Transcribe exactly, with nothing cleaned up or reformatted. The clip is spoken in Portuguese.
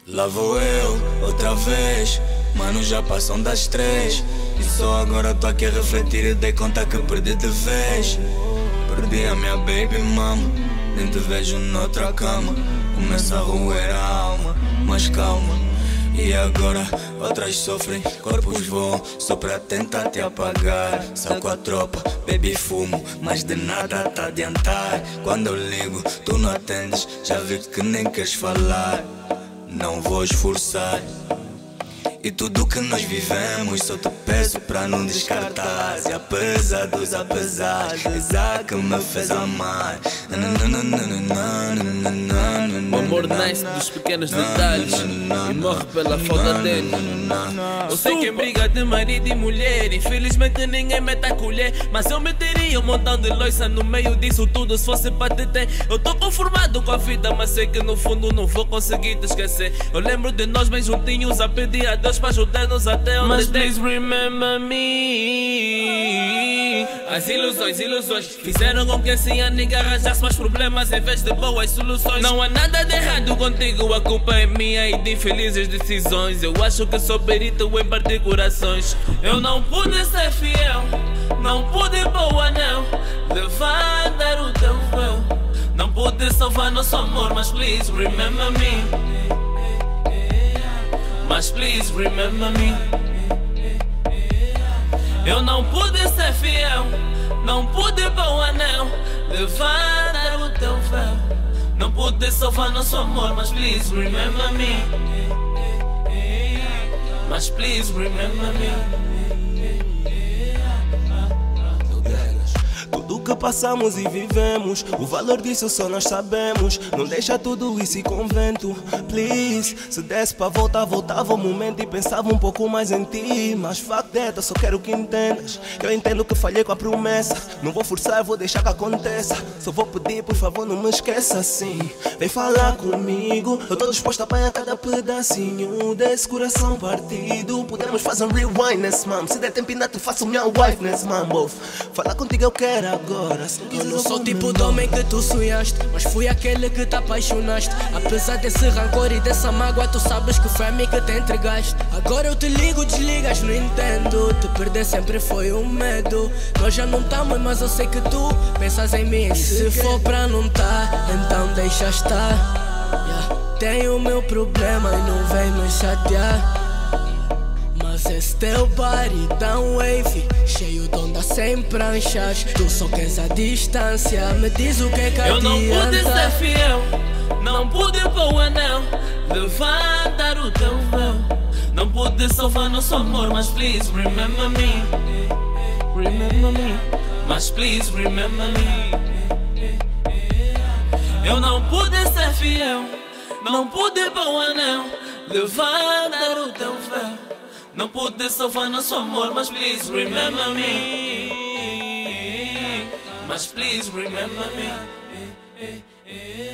Lá vou eu, outra vez. Mano, já passam das três e só agora tô aqui a refletir e dei conta que perdi de vez. Perdi a minha baby mama, nem te vejo noutra cama. Começa a roer a alma, mas calma. E agora outras sofrem, corpos voam só pra tentar te apagar. Saco a tropa, baby fumo, mas de nada tá a adiantar. Quando eu ligo, tu não atendes, já vi que nem queres falar. Não vou esforçar. E tudo que nós vivemos só te peço pra não descartar. E apesar dos apesares, a que me fez amar. O amor nasce dos pequenos detalhes e morre pela falta dele. Eu sei quem briga de marido e mulher, infelizmente ninguém mete a colher. Mas eu meteria um montão de loiça no meio disso tudo se fosse pra te ter. Eu tô conformado com a vida, mas sei que no fundo não vou conseguir te esquecer. Eu lembro de nós bem juntinhos a pedir a Deus pra ajudar-nos até onde. Mas please remember me. As ilusões, ilusões fizeram com que assim a nigga arranjasse mais problemas em vez de boas soluções. Não há nada de errado contigo, a culpa é minha e de infelizes decisões. Eu acho que sou perito em partir corações. Eu não pude ser fiel, não pude pôr o anel, levantar o teu véu. Não pude salvar nosso amor, mas please remember me. Mas please remember me. Eu não pude ser fiel, não pude pôr o anel, levantar o teu véu. Não pude salvar nosso amor, mas please remember me. Mas please remember me. Tudo que passamos e vivemos, o valor disso só nós sabemos. Não deixa tudo isso e convento, please. Se desse pra voltar, voltava o momento e pensava um pouco mais em ti. Mas fuck that, eu só quero que entendas. Eu entendo que falhei com a promessa. Não vou forçar, vou deixar que aconteça. Só vou pedir, por favor, não me esqueça assim. Vem falar comigo, eu tô disposto a apanhar cada pedacinho desse coração partido. Podemos fazer um rewind nesse mambo. Se der tempo ainda te faço minha wife nesse mambo. Falar contigo eu quero agora. Eu não sou o tipo de homem que tu sonhaste, mas fui aquele que te apaixonaste. Apesar desse rancor e dessa mágoa, tu sabes que foi a mim que te entregaste. Agora eu te ligo, desligas, não entendo. Te perder sempre foi um medo. Nós já não estamos, mas eu sei que tu pensas em mim. Se for pra não tá, então deixa estar. Yeah. Tenho o meu problema e não vem me chatear. Mas esse teu body tão wavy, cheio de onda sem pranchas. Tu só queres a distância, me diz o que é que adianta. Eu não pude ser fiel, não pude pôr o anel, levantar o teu véu. Não pude salvar nosso amor, mas please remember me. Remember me. Mas please remember me. Eu não pude ser fiel, não pude pôr o anel, levantar o teu véu. Não pude salvar nosso amor, mas please remember me. Mas please remember me.